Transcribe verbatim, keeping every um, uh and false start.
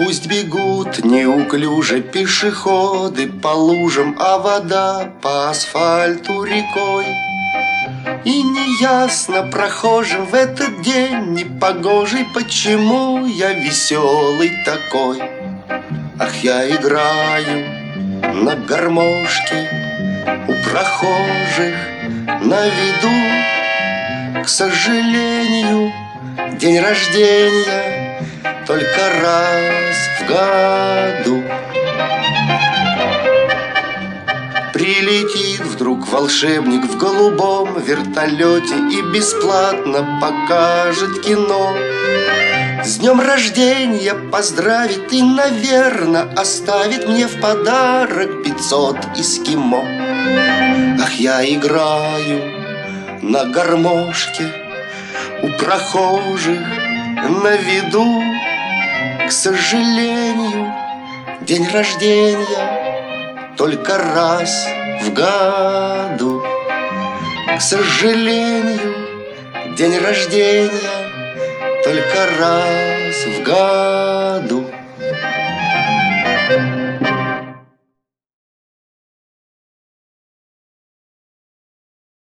Пусть бегут неуклюже пешеходы по лужам, а вода по асфальту рекой. И неясно прохожим в этот день непогожий, почему я веселый такой. Ах, я играю на гармошке у прохожих на виду. К сожалению, день рождения только раз в году. Прилетит вдруг волшебник в голубом вертолете и бесплатно покажет кино. С днем рождения поздравит и, наверно, оставит мне в подарок пятьсот эскимо. Ах, я играю на гармошке у прохожих на виду. К сожалению, день рождения только раз в году. К сожалению, день рождения только раз в году.